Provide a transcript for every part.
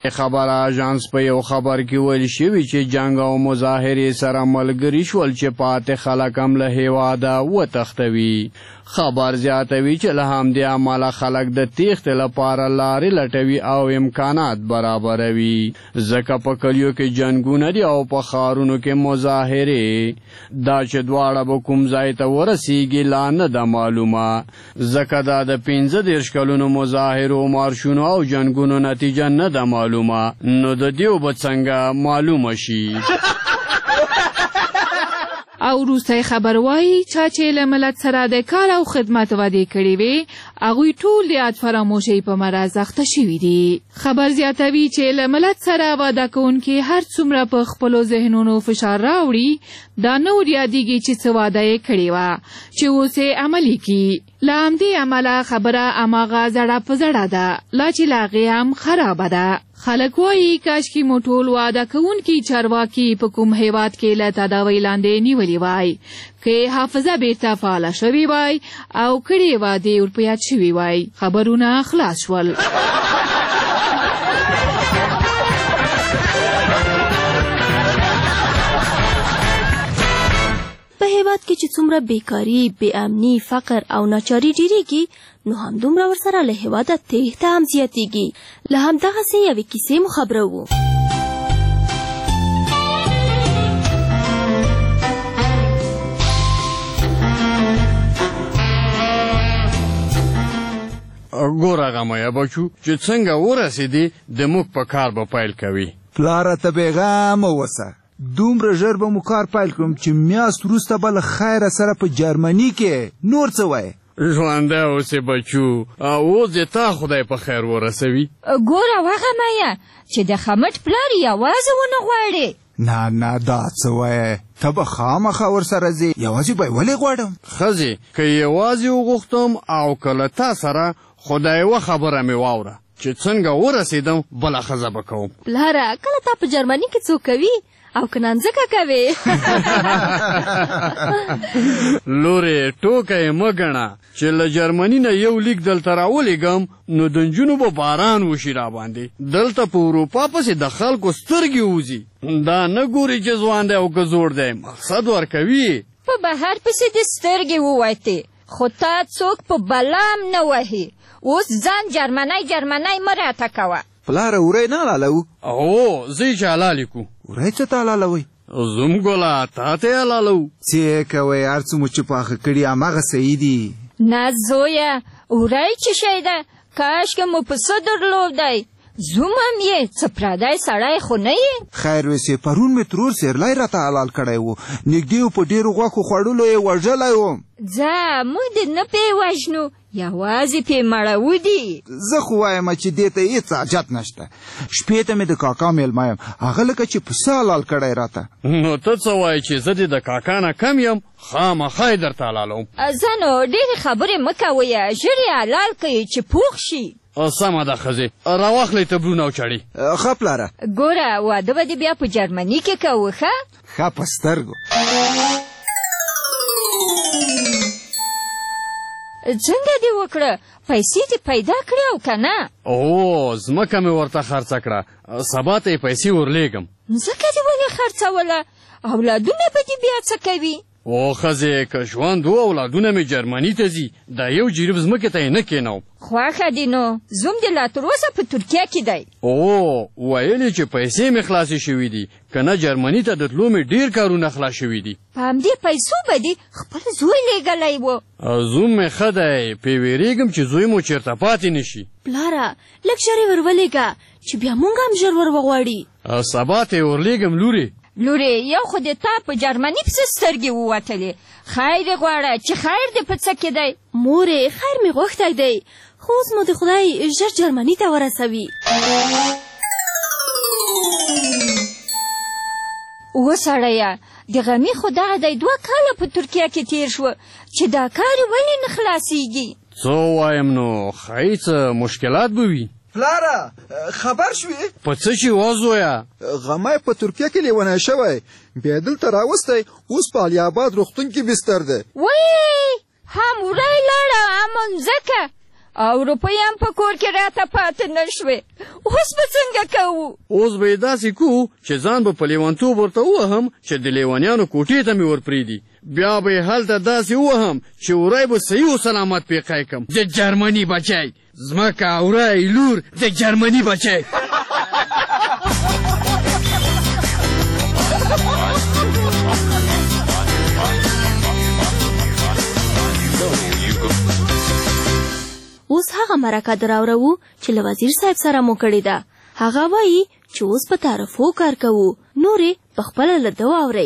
خبر آژانس په یو خبر کې ویل شوي چې جنگ او مظاهرې سره ملګري شول چې پاتې خلک هم له هېواده وتښتوي. خبر زیاتوي چې له همدې امله خلک د تېښتې لپاره لارې لټوي او امکانات برابروي، ځکه په کلیو کې جنګونه دي او په ښارونو کې مظاهرې. دا چې دواړه به کوم ځای ته ورسیږي لا نه ده معلومه، ځکه دا د 15 کلونو مظاهرو، مارشونو او جنګونو نتیجه نه ده معلومه، نو د دیو به څنګه معلومه شي. او وروستی خبر وایي چا چې له ملت سره د کار او خدمت وعدې کړې وې هغوی ټول د یاد فراموشۍ په مرض اخته شوي دي. خبر زیاتوي چې له ملت سره وعده کوونکي هر څومره په خپلو ذهنونو فشار راوړي دا نه ور یادېږي چې څه وعده یې کړې وه چې اوس یې عملي کړي. له همدې امله خبره هماغه زړه په زړه ده لا چې له هغې هم خرابه ده. خلک وایي کاشکې مو ټول وعده کوونکي چارواکي په کوم هیواد کې له تداوۍ لاندې نیولي وای، که حافظه بیرته فعاله شوې وای او کړې وعدې ور په یاد شوي وای، خبرونه خلاص شول. په هیواد کې چې څومره بیکاري، بې امني، فقر او ناچاري ډېرېږي نو همدومره ورسره له هیواده تېښته هم زیاتېږي. له همدغسې یوې کیسې مو خبره وو. ګوره غمیا بچو چې څنګه ورسېدې د موږ په کار به پیل کوي. پلاره ته بېغمه اوسه، دومره ژر به مو کار پیل کړم چې میاشت وروسته به له خیره سره په جرمني کې. نور څه وایې؟ ژوندی اوسې بچو، اوس دې تا خدای په خیر ورسوي. ګوره وغمیه چې د خمټ پلار یوازې ونه غواړې. نه دا څه وایې؟ ته به خامخا ورسره ځې، یوازې به یې ولې غواړم؟ ښځې که یوازې وغوښتم او که له تا سره خدای یوه خبره مې واوره چې څنګه ورسېدم بله ښځه به کوم. پلاره کله تا په جرمني کې څوک کوي او که نانځکه کوې؟ لورې ټوکه یې مه ګڼه چې له جرمني نه یو لیک دلته راولېږم نو د نجونو به باران وشي راباندې. دلته په اروپا پسې د خلکو سترګې وځي، دا نه ګوري چې ځوان دی او که زوړ دی، مقصد ورکوي. په بهر پسې د سترګې ووتې خو تا څوک په بلام نه وهي. اوس ځان جرمنی مه راته کوه. پلاره وری نه حلالوو؟ هو زه یې چې حلالې کړو. وری څه ته حلالوئ؟ زوم ګله تا ته یې حلالوو. څه یې کوئ، هر څه مو چې پاخه کړي هماغه صحیح دي. نه زویه، وری څه شی ده؟ کاشکې مو پسه درلودی. زوم هم یې څه پردی سړی خو نه یې. خیر ویسې پرون مې ترور سیرلی راته حلال کړی و، نږدې په ډېرو غوښو خوړلو یې وژلی وم. ځه موږ دې نه پې وژنو، یوازې پې مړوو دي. زه خو وایم چې دې ته هېڅ حاجت نشته. شپې ته مې د کاکا میلمه یم، هغه لکه چې پسه حلال کړی راته. نو ته څه وایې چې زه دې د کاکا نه کم یم؟ خامخا یې درته حلالوم. زه نو ډېرې خبرې مه کوئ، ژر یې حلال کړئ چې پوخ شي. سمه ده ښځې، راواخلئ تبرونه او چړې. ښه پلاره. ګوره واده به دې بیا په جرمني کې کوو. ښه په سترګو. څنګه دې وکړه؟ پیسې دې پیدا کړې او که نه؟ او ځمکه مې ورته خرڅه کړه، سبا ته یې پیسې ورلیږم. ځمکه دې ولې خرڅوله؟ اولادونه به دې بیا څه کوي؟ او ښځې که ژوند و اولادونه مې جرمني ته ځي، دا یو جریب ځمکې ته یې نه کېنوم. خوښه دې نو، زوم دې لا تراوسه په ترکیه کې دی. او ویل چې پیسې مې خلاصې شوي دي، که نه جرمني ته د تلو مې ډېر کارونه خلاص شوي دي. په همدې پیسو به دې خپل زوی لیږلی و. زوم مې ښه دی، پې وېرېږم چې زوی مو چېرته پاتې نه شي. پلاره لږ ژر یې ورولېږه چې بیا مونږ هم ژر ور وغواړي. سبا ته یې ورلیږم لورې. لورې یو خو دې تا په جرمني پسې سترګې ووتلې، خیر یې غواړه چې خیر دې په څه کې دی. مورې خیر مې غوښتی دی، خو اوس مو د خدای ژر جرمني ته ورسوي. وسړیه د غمي خو دغه دی 2 کاله په ترکیه کې تیر شو چې دا کار ولې نه خلاصیږي؟ څه وایم نو ښایي څه مشکلات به وي. پلاره خبر شوې؟ په څه شي وزویه؟ غمی په ترکیه کې لیونی شوی، بیا دلته راوستی، اوس په علي آباد روغتون کې بستر دی. وایې هم وری لاړه هم مځکه. او روپۍ هم په کور کې راته پاتې نه شوې. اوس به څنګه کوو؟ اوس به یې داسې کوو چې ځان به په لیونتوب ورته ووهم چې د لیونیانو کوټې ته مې ورپرېږدي. بیا به یې هلته داسې ووهم چې وری به صحیح و سلامت پیقی کم. د جرمني بچی ځمکه وری لور د جرمني بچی. اوس هغه مرکه دراوړو چې له وزیر صاحب سره مو کړې ده. هغه وایي چې اوس په تعرفو کار کوو، نورې په خپله له ده واورئ.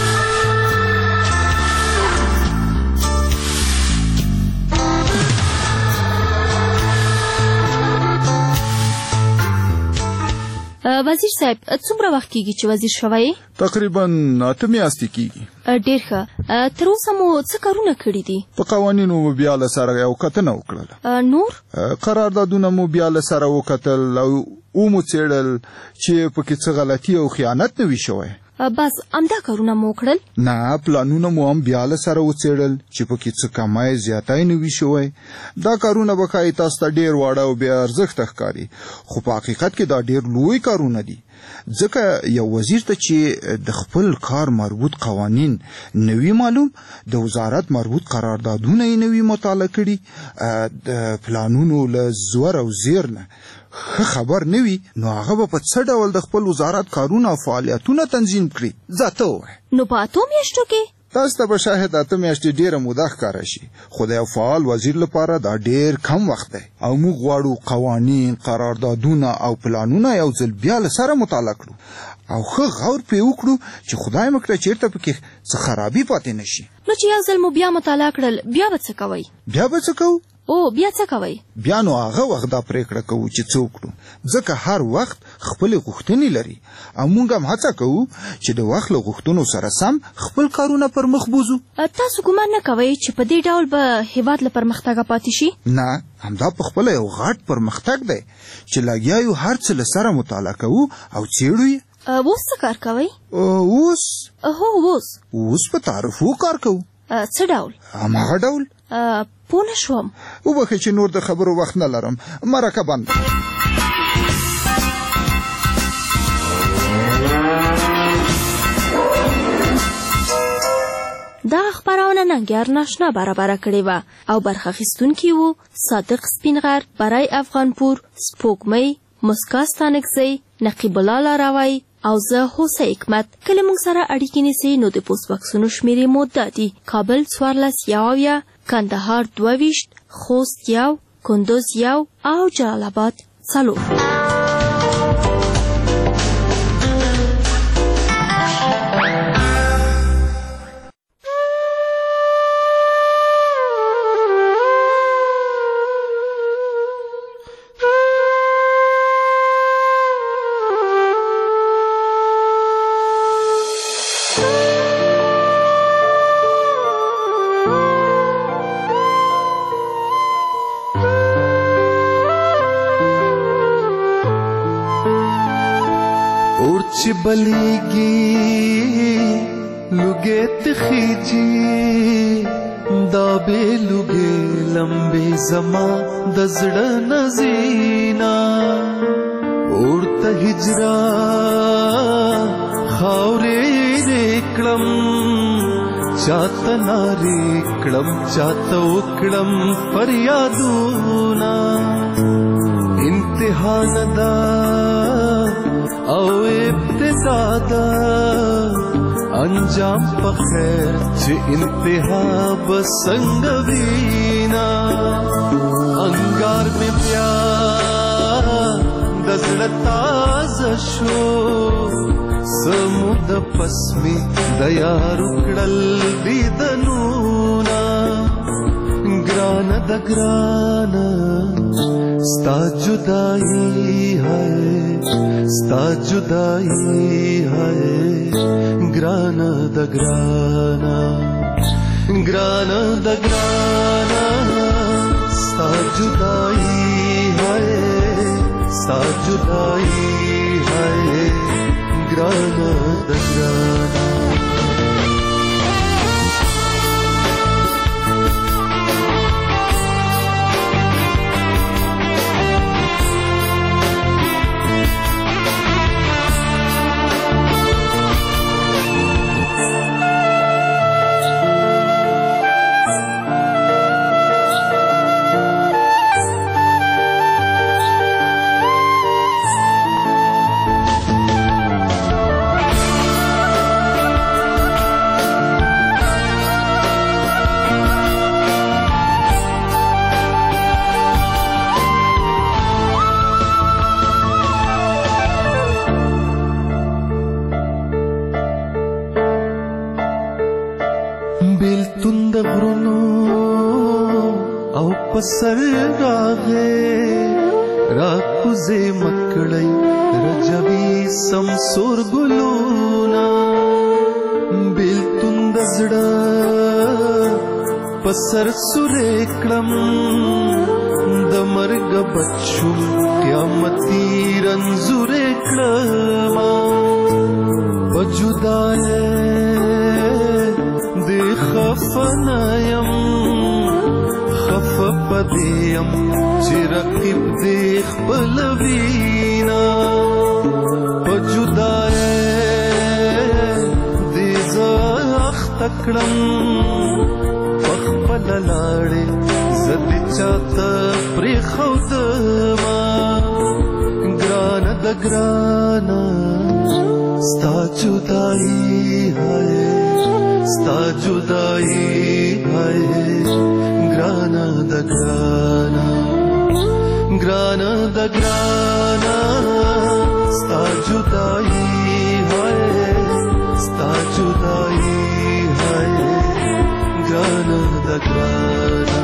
وزیر صاحب څومره وخت کېږي چې وزیر شوی؟ تقریبا 8 میاشتې کېږي. ډېر ښه. تر اوسه مو څه کارونه کړي دي؟ په قوانینو مو بیا له سره یو کتنه وکړله. نور؟ قراردادونه مو بیا له سره وکتل او مو څېړل چې پکې څه غلطي او خیانت نه وي شوی. بس همدا کارونه مو وکړل؟ نه، پلانونه مو هم بیا له سره وڅېړل چې پکې څه کمای زیاتی نه وي شوی. دا کارونه به ښایي تاسو ته ډېر واړه او بې ارزښته ښکاري، خو په حقیقت کې دا ډېر لوی کارونه دي. ځکه یو وزیر ته چې د خپل کار مربوط قوانین نوی معلوم، د وزارت مربوط قراردادونه یې نوی مطالعه کړي، د پلانونو له زور او زیر نه ښه خبر نه وي، نو هغه به په څه ډول د خپل وزارت کارونه او فعالیتونه تنظیم کړي. ځه ته ووایه. نو په 8 میاشتو کې؟ تاسو ته به شاید 8 میاشتې ډېره موده ښکاره شي، خو د یو فعال وزیر لپاره دا ډېر کم وخت دی او موږ غواړو قوانین، قراردادونه او پلانونه یو ځل بیا له سره مطالعه کړو او ښه غور پرې وکړو چې خدای مه کړه چېرته پکې څه خرابي پاتې نه شي. نو چې یو ځل مو بیا مطالعه کړل، بیا به څه کوئ؟ بیا به څه کوو؟ بیا څه کوئ؟ بیا نو هغه وخت دا پرېکړه کوو چې څه وکړو، ځکه هر وخت خپلې غوښتنې لري او موږ هم هڅه کوو چې د وخت له غوښتنو سره سم خپل کارونه پر مخ بوځو. تاسو ګمان نه کوئ چې په دې ډول به هېواد له پرمختګه پاتې شي؟ نه، همدا په خپله یو غټ پرمختګ دی چې لګیا یو هر څه له سره مطالعه کوو او څېړو یې. اوس څه کار کوئ؟ اوس په تعرفو کار کوو. څه ډول؟ هماغه ډول. پوه نه شوم. وبخئ چې نور د خبرو وخت نه لرم، مرکه بند. دا خبرونه ننګیار ناشنا برابره کړې وه او برخه اخیستونکي وو صادق سپینغر، برای افغانپور، سپوږمۍ، مسکا ستانکزی، نقیب الله لاروی او زه هوسه حکمت. کله موږ سره اړیکې نیسئ نو د پوسټ بکسونو شمیرې مو دا دي: کابل 14 کندهار 22 خوست 1 کندوز 1 او جلال آباد 4. چې بلیږي لوګې تخیجي دا به لوګې لمبې زما د زړه نزینا ورته هجرا خاورې کړم چاته نارې کړم چاته وکړم فریادونه امتحان دا او ابتدا دا انجام په خیر چې انتها بسنګ وینا انګار می بیا د زړه تازه شو سمود پسمی د یار کړل دیدنونا ګران د ګران ستا جدائی ہے ستا جدائی ہے گران د گرانا گران د گرانا ستا جدائی ہے ستا جدائی ہے گران د گرانا پسر راغې راکوزې مکړی رجوي سمسور ګلونا بیلتون د زړه پسر سورې کړم د مرګ بچوم قیامتي رنځورې کړم په جدایۍ د خفنایم خف پدیم چې رقیب دې خپل وینا په جدایۍ دې زه اخته کړم په خپل لاړې زه دې چاته پرېښودما ګرانه د ګرانه ستا جدایي ہے ستا جدایي ہے ګرانه د ګرانه ګرانه د ګرانه ستا جدایي ہے ستا جدایي ہے ګرانه د ګرانه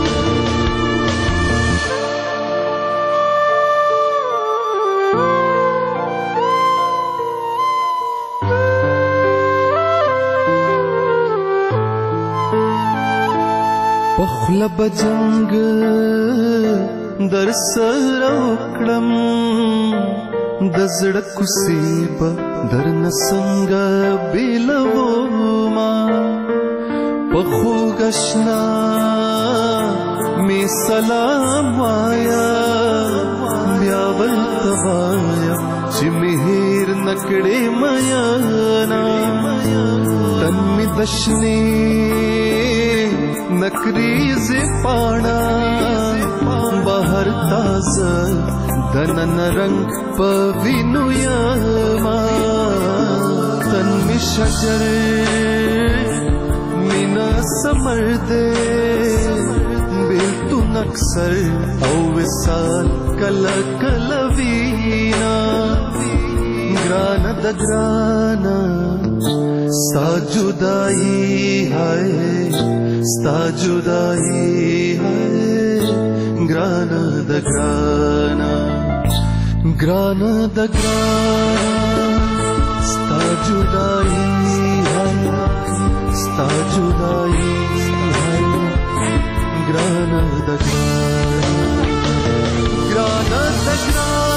پخله بجنګ در سره وکړم د زړه کوڅې به درنه څنګه بېلوما په خوږ اشنا مې سلام وایا بیا ورته وایم چې مې هېر نه کړې میانا تن مې د شنې نکریز پانا بہر تازه دنن رنگ پوینو یما تن می شجر مینا سمر دے بیلتون اکثر او وصال کلا کلا وینا گرانا د گرانا ستا جدائی ہے ستا جدائی ہے گرانا د گرانا گرانا د گرانا ستا جدائی ہے ستا جدائی ہے گرانا د گرانا گرانا د گرانا